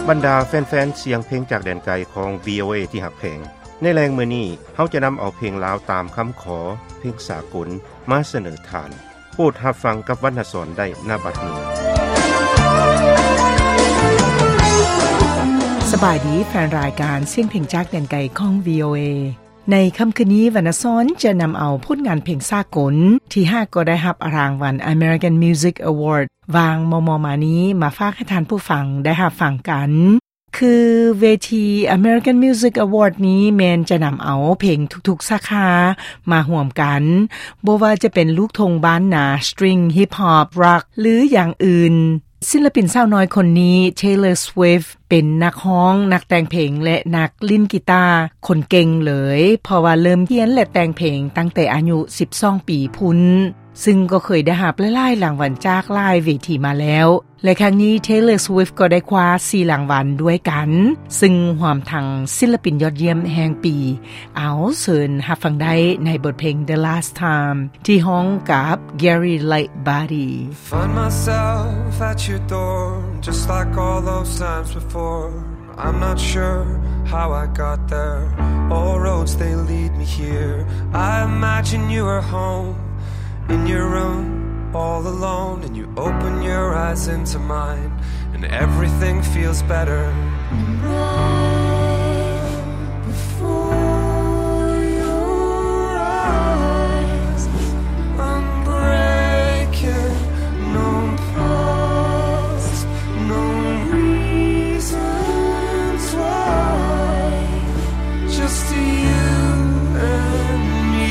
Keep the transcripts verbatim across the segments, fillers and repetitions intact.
บรรดาแฟนๆเสียงเพลงจากแดนไกลของ วี โอ เอ ที่หักแพงในแรงมื้อนี้เฮาจะนําเอาเพลงลาวตามคำขอเพลงสากลมาเสนอทานโปรดรับฟังกับวรรณสรได้ณบัดนี้สบายดีแฟนรายการเสียงเพลงจากแดนไกลของ วี โอ เอ ในค่ำคืนนี้วรรณสรจะนําเอาผลงานเพลงสากลที่ห้าก็ได้รับรางวัล American Music Award วางมมมานี้มาฝากให้ท่านผู้ฟังได้รับฟังกันคือเวที American Music Award นี้แมนจะนําเอาเพลงทุกๆสาขามาร่วมกันบ่ว่าจะเป็นลูกทุ่งบ้านนาสตริงฮิปฮอปร็อกหรืออย่างอื่นศิลปินสาวน้อยคนนี้ Taylor Swift เป็นนักร้องนักแต่งเพลงและนักเล่นกีตาร์คนเก่งเลยเพราะว่าเริ่มเรียนและแต่งเพลงตั้งแต่อายุสิบสองปีพุ้นซึ่งก็เคยได้รับหลายๆรางวัลจากหลายเวทีมาแล้วและครั้งนี้ Taylor Swift ก็ได้คว้าสี่รางวัลด้วยกันซึ่งรวมทั้งศิลปินยอดเยี่ยมแห่งปีเอาเชิญรับฟังได้ในบทเพลง The Last Time ที่ฮ้องกับ Gary Lightbody Find myself at your door just like all those times before I'm not sure how I got there all roads they lead me here I imagine you were home in your room all alone and you open your eyes into mine and everything feels better right before your eyes I'm breaking no pause no reasons why just you and me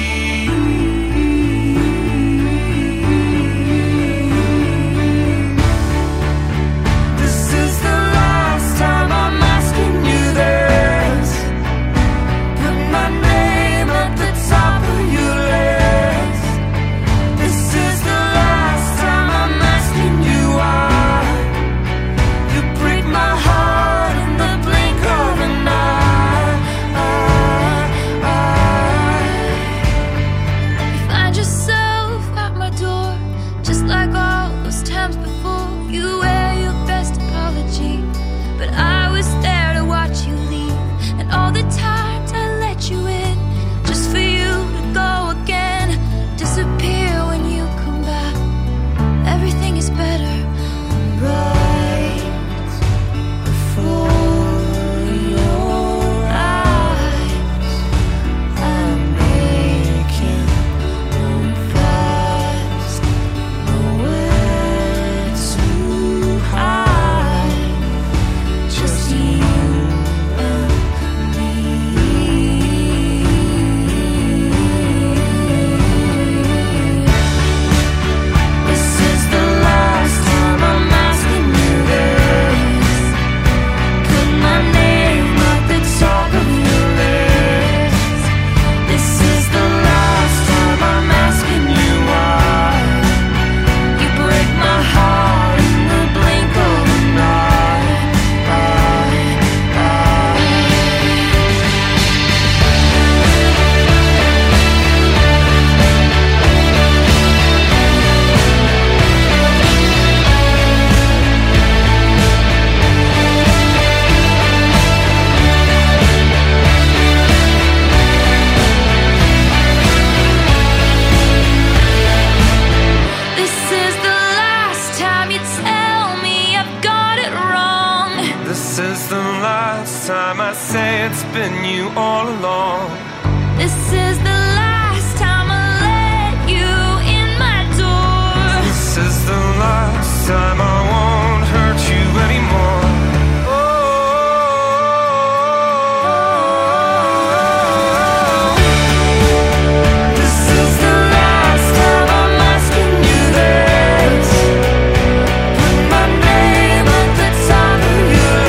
It's been you all along This is the last time I let you in my door This is the last time I won't hurt you anymore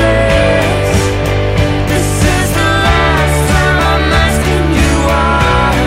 This is the last time I'm asking you why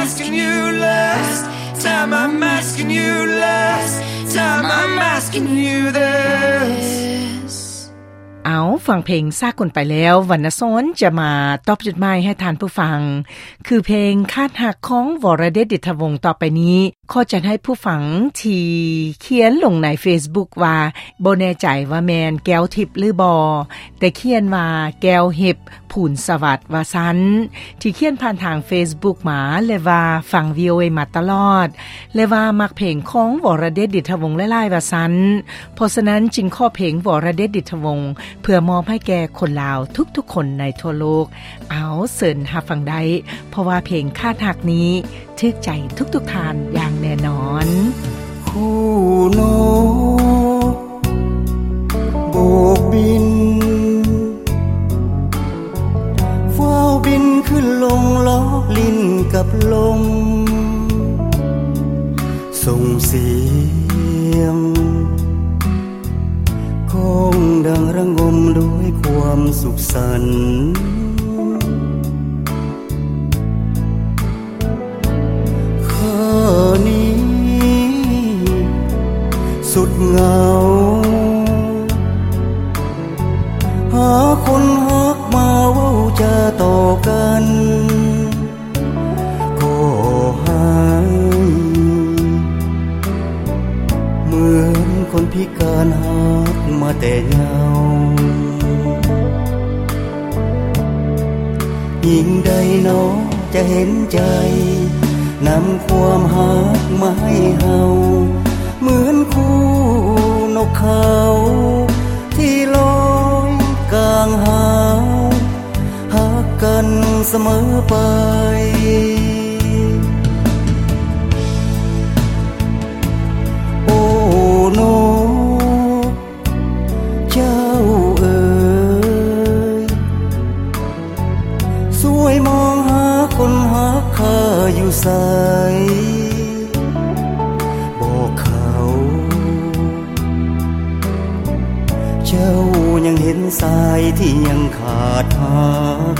asking you last time I'm asking you last time I'm asking you this เอาฟังเพลงซากคนไปแล้ววรรณซ้อนจะมาตอบจดหมายให้ทานผู้ฟังคือเพลงคาดหักของวรเดชดิษฐวงศ์ต่อไปนี้ขอจัดให้ผู้ฟังที่เขียนลงใน Facebook ว่าบ่แน่ใจว่าแมนแก้วทิพย์หรือบ่แต่เขียนว่าแก้วเห็บผูนสวัสดิ์ว่าซั้นที่เขียนผ่านทาง Facebook มาเลยว่าฟัง วี โอ เอ มาตลอดเลยว่ามักเพลงของวรเดชดิษฐวงศ์หลายๆว่าซั้นเพราะฉะนั้นจึงขอเพลงวรเดชดิษฐวงศ์เพื่อมอบให้แก่คนลาวทุกๆคนในทั่วโลกเอาเสิร์นหาฟังได้เพราะว่าเพลงคาดหักนี้ทึกใจทุกๆทานอย่างแน่นอนคู่นกโบกบินเฝ้าบินขึ้นลงล้อลิ้นกับลมส่งเสียงคงดังระงมด้วยความสุขสันต์ข้านี้สุดเหงาหาคนฮักมาเว้าจะต่อกันก็หายเหมือนคนพิการฮักมาแต่เงายิ่งใดน้องจะเห็นใจนำความฮักมาให้เฮาเหมือนคู่นกเขาที่ลอยกลางหาวฮักกันเสมอไปโอ้นกเจ้าเอ๋ยสวยมองหาคนฮักข้าอยู่ไสบอกเขาเจ้ายังเห็นสายที่ยังขาดฮัก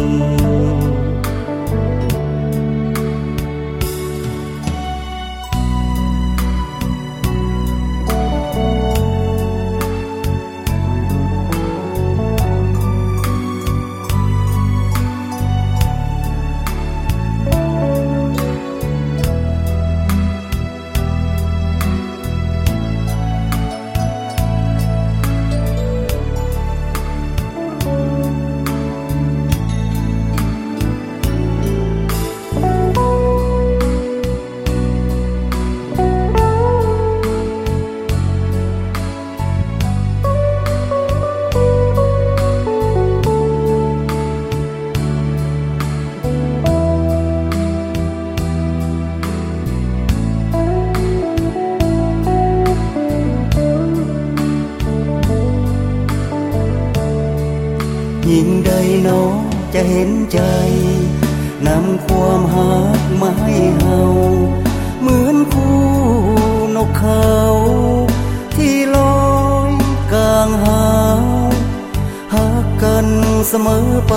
ยิ่งใดน้องจะเห็นใจนำความฮักมาให้เฮาเหมือนคู่นกเขาที่ลอยกลางหาวฮักกันเสมอไป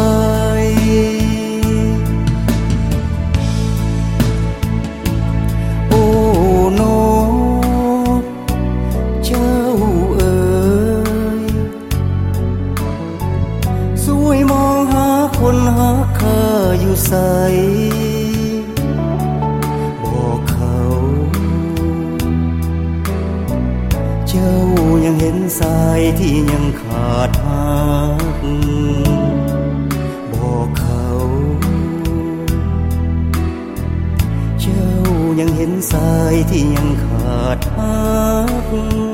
โอ้นกเจ้าเอ๋ยสวยมองหาคนฮักข้าอยู่ไสบอกเขาเจ้ายังเห็นสายที่ยังขาดฮักบอกเขาเจ้ายังเห็นสายที่ยังขาดฮัก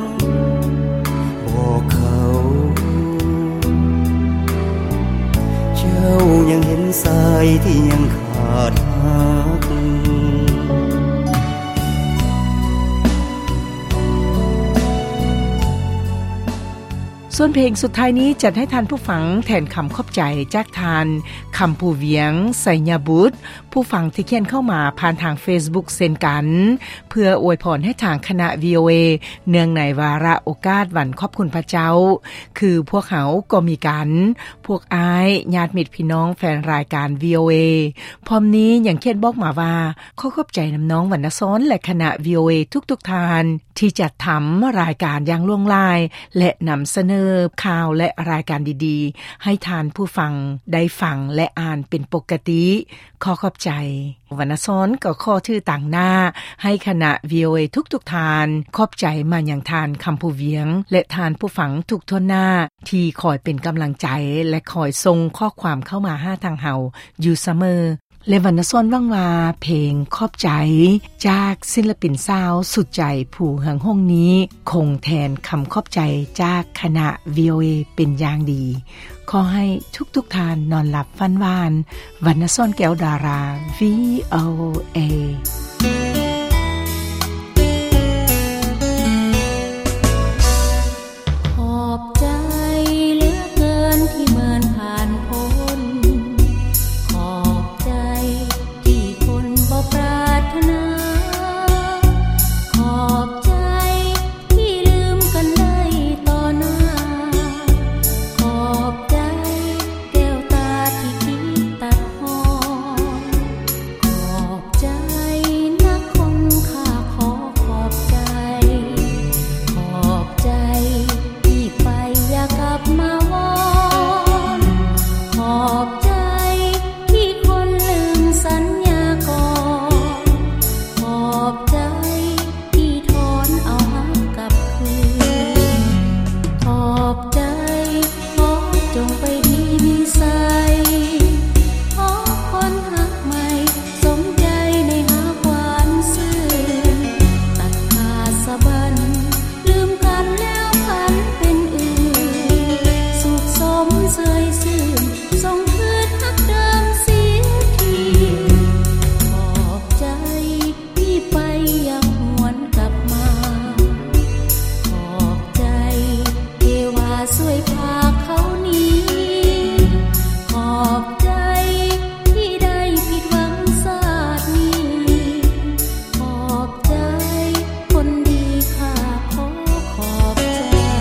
บอกเขาเจ้ายังเห็นสายที่ยังขาดฮักส่วนเพลงสุดท้ายนี้จัดให้ทานผู้ฟังแทนคำขอบใจจากทานคำผู้เวียงไสยบุตรผู้ฟังที่เขียนเข้ามาผ่านทาง Facebook เช่นกันเพื่ออวยพรให้ทางคณะ วี โอ เอ เนื่องในวาระโอกาสวันขอบคุณพระเจ้าคือพวกเขาก็มีกันพวกอ้ายญาติมิตรพี่น้องแฟนรายการ วี โอ เอ พร้อมนี้ยังเขียนบอกมาว่าขอขอบใจน้ำน้องวรรณซ้อนและคณะ วี โอ เอ ทุกๆทานที่จัดทำรายการอย่างล่วงลายและนำเสนอข่าวและรายการดีๆให้ทานผู้ฟังได้ฟังและอ่านเป็นปกติขอขอบใจวรรณซ้อนก็ขอชื่อต่างหน้าให้คณะ วี โอ เอ ทุกๆทานขอบใจมาอย่างทานคำผู้เวียงและทานผู้ฟังทุกทั่วหน้าที่คอยเป็นกำลังใจและคอยส่งข้อความเข้ามาหาทางเฮาอยู่เสมอและวรรณซ้อนว่างว่าเพลงขอบใจจากศิลปินสาวสุดใจผู้เหืองห้องนี้คงแทนคำขอบใจจากคณะ วี โอ เอ เป็นอย่างดีขอให้ทุกๆทานนอนหลับฝันหวานวรรณซ้อนแก้วดารา วี โอ เอขอบใจเหลือเกินที่เมินผ่านพ้นขอบใจที่คนบ่ปรารถนาขอบใจที่ลืมกันได้ต่อหน้าขอบใจแก้วตาที่คิดตัดหอมขอบใจนักคนข้าขอขอบใจขอบใจที่ไปอย่ากลับมาวอนขอบใจที่คนลืมสัญญาก่อนขอบใจที่ถอนเอาหักกลับคืนขอบใจขอจงไปดีมีใสขอคนหักใหม่สมใจในหาหวานซื่นตัดขาดสะบันลืมกันแล้วพันเป็นอื่นสุขสมเสยซื่นส่งคืนหักเดิมเสียทีขอบใจที่ไปอย่าหวนกลับมาขอบใจเทวาช่วยพาเขาหนีขอบใจที่ได้ผิดหวังชาตินี้ขอบใจคนดีข้าขอขอบใจ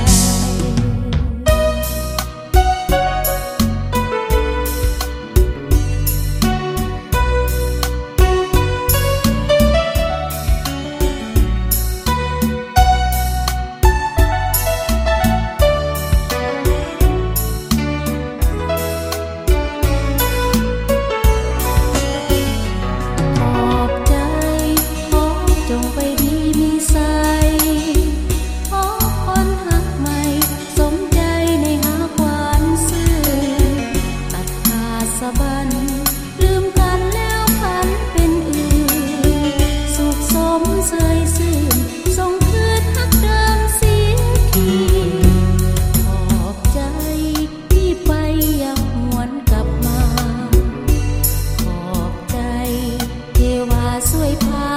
ขอบใจขอจงไปดีมีใสขอคนหักใหม่สมใจในหาหวานซื่นตัดขาดสะบันลืมกันแล้วพันเป็นอื่นสุขสมเสยซื่นส่งคืนหักเดิมเสียทีขอบใจที่ไปอย่าหวนกลับมาขอบใจเทวาช่วยพา